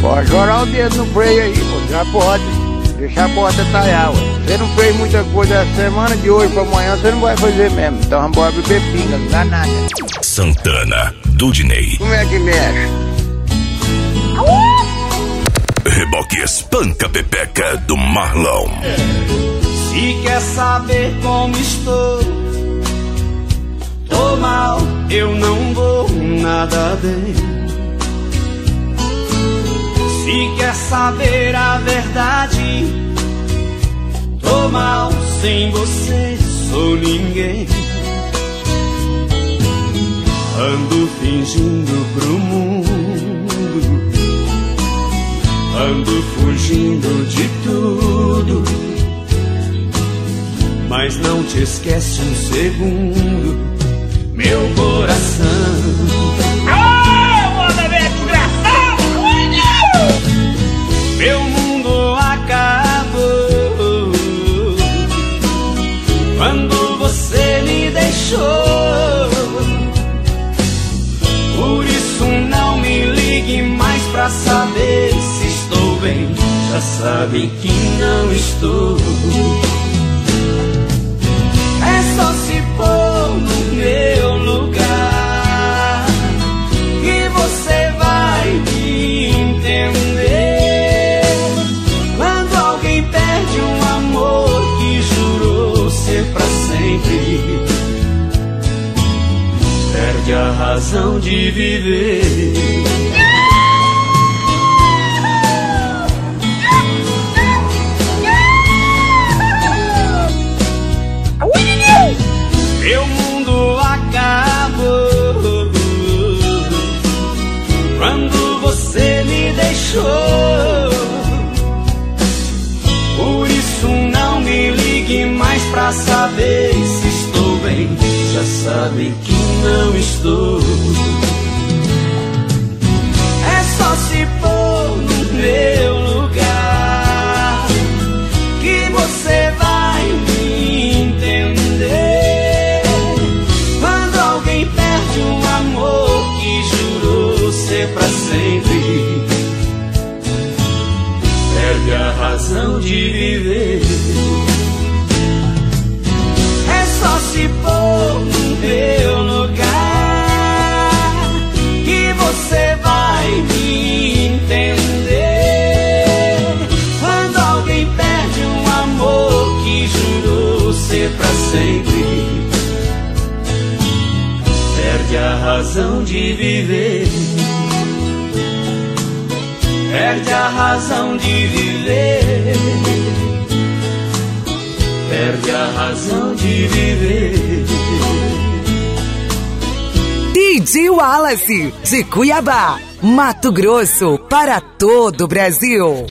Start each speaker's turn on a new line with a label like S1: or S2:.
S1: Pode jorar o dedo no freio aí, pô. Já pode. Deixar a porta talhar, ué. Você não fez muita coisa essa semana, de hoje pra amanhã você não vai fazer mesmo. Então vamos embora beber pinga, não dá nada.
S2: Santana, Dudney.
S1: Como é que mexe?
S2: Reboque espanca pepeca do Marlon.
S3: Se quer saber como estou, tô mal, eu não vou nada bem. Se quer saber a verdade, tô mal, sem você sou ninguém. Ando fingindo pro mundo, ando fugindo de tudo, mas não te esquece um segundo, meu coração.
S4: Manda ver, desgraçado!
S3: Meu mundo acabou quando você me deixou. Por isso não me ligue mais pra saber se estou bem. Já sabem que não estou. É só se pôr no meu lugar que você vai me entender. Quando alguém perde um amor que jurou ser pra sempre, perde a razão de viver. Meu mundo acabou quando você me deixou. Por isso não me ligue mais pra saber se estou bem. Já sabem que não estou. É só se pôr no meu lugar que você vai me entender. Quando alguém perde um amor que jurou ser pra sempre, perde a razão de viver. É só se pôr no meu lugar que você vai me entender. Quando alguém perde um amor que jurou ser pra sempre, perde a razão de viver. Perde a razão de viver. Perde a razão de viver.
S5: DJ Wallace, de Cuiabá, Mato Grosso, para todo o Brasil.